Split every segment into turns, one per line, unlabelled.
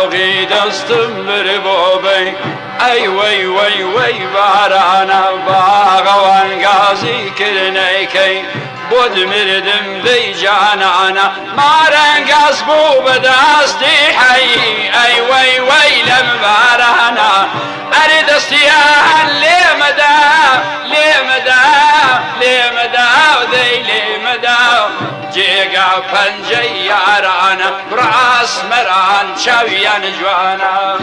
باغی دستم بر بابی ای وی وی وی بارانا باغوان گازی کرنی کی بود مردم بی جانانا مارنگاز بو بدستی حی ای وی وی لم بارانا اری دستیان لیمدا لیمدا لیمدا دی لیمدا جیگا پنجه یارانا براس مران چاویان جوانا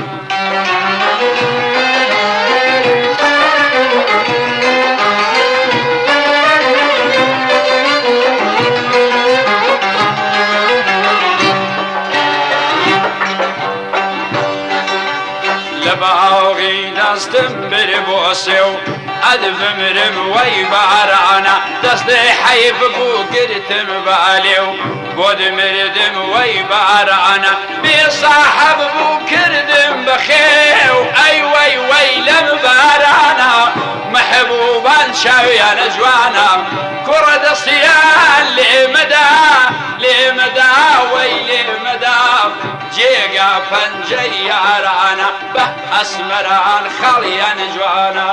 لباغی دستم بر بوسیو ادب مرم وی بارانا دست حیب بو گرتم بالیو بود مردم وی بارانا بی صاحب بو کردم بخیو ای وی وی لم بارانا محبوبان شاویان جوانا کرد دستیان لیمدا لیمدا وی لیمدا جیگا پنجه یارانا به اسمران خالیان جوانا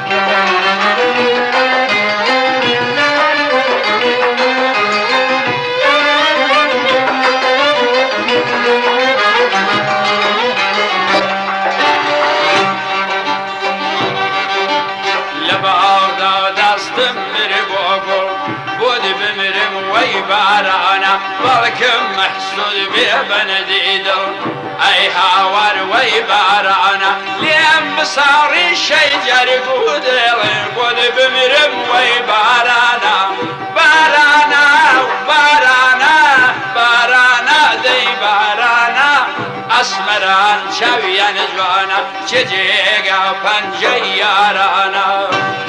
لباغدا دستم بر بابو بود بمرم وی بارانا بلکم محسود بی بندیدو ای هاور وی بارانا لیم بساری شجر بودلم بود بمرم وی بارانا بارانا بارانا بارانا دی بارانا اسمران شویان جوانا چجیگا پنجه یارانا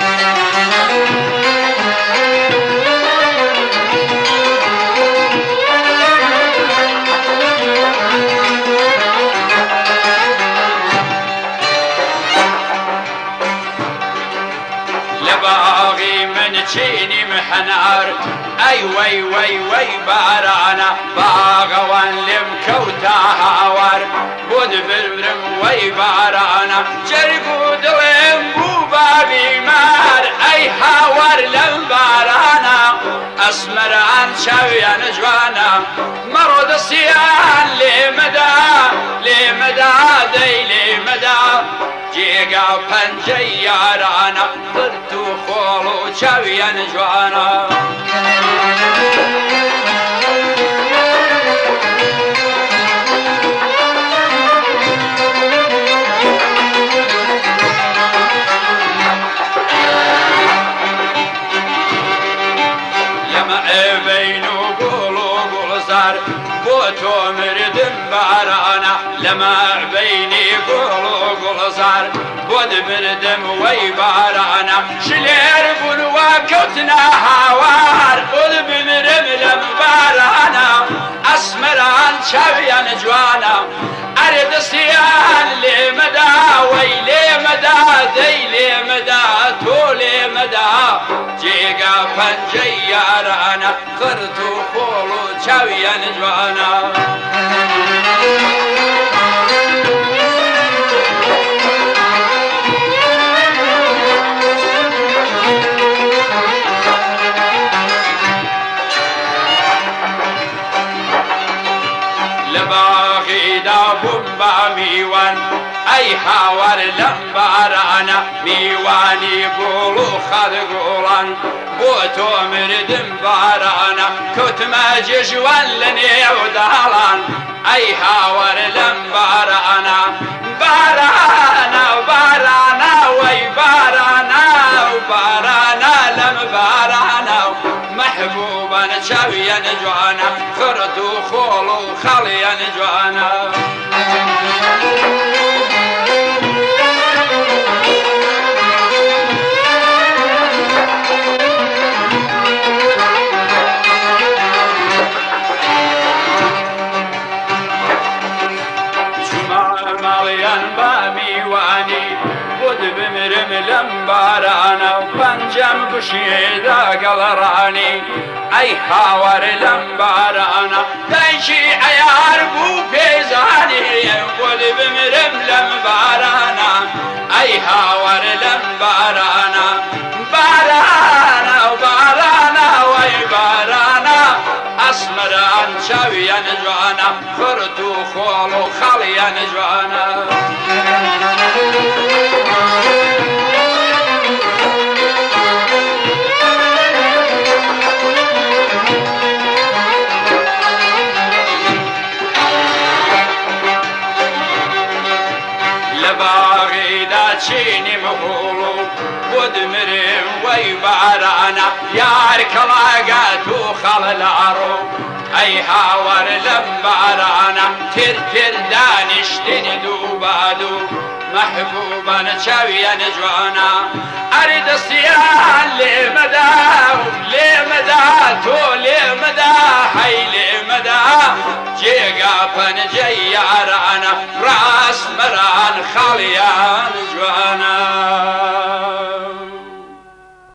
لباغي من چینی محنار ای وی وی وی بارانا باغوان لم کوتا هاور بود برم وی بارانا جرگو دلم بو بابی مار ای هاور لم بارانا اسمران شاویان جوانا مرد سیان لیمدا لیمدا دی لیمدا جیگا پنجه یارانا برتو خولو چاویان جوانا لما بینو گلو گلزار بوتو مردم بارانا لما بینی گلو گلزار بود مردم وی بارانا شلیر بلوا کتنا هاوار بود بمرم لم بارانا اسمران شاویان جوانا ارد سیان لیمدا وی لیمدا دی لیمدا تو لیمدا جیگا پنجه یارانا خرتو خولو چاویان جوانا لباغی دا بمبا میوان ای هاور لمبارانا میوانی گولو خد گولان بو تو مردم بارانا کتما ججوان لنیو دالان ای هاور لمبارانا بارانا بارانا وی بارانا بارانا لم بارانا محبوبا شاویان جوانا خرتو خولو خالیان جوانا لم بارانا وبنجم بشيدا قلراني اي حاور لم بارانا دايشي عيار بو بيزاني ئەی هاوار لەم بارانە بارانە و بارانە وەی بارانە ئەسمەران چاویان جوانە خورد و خۆڵ و خەڵیان جوانە چینی مهوڵ بۆ دمرم وەی بارانە یار کەڵاگات و خەڵەلاڕۆ ئەی هاوار لەم بارانە تر دانیشتنی دووباد و مەحبوبان چاویان جوانە ئەری دەستیان لێمەدا و لێمەدا تۆ لێمەدا هەی لێمەدا جێگا پەنجەی یارانە ڕاستمەران خەڵیان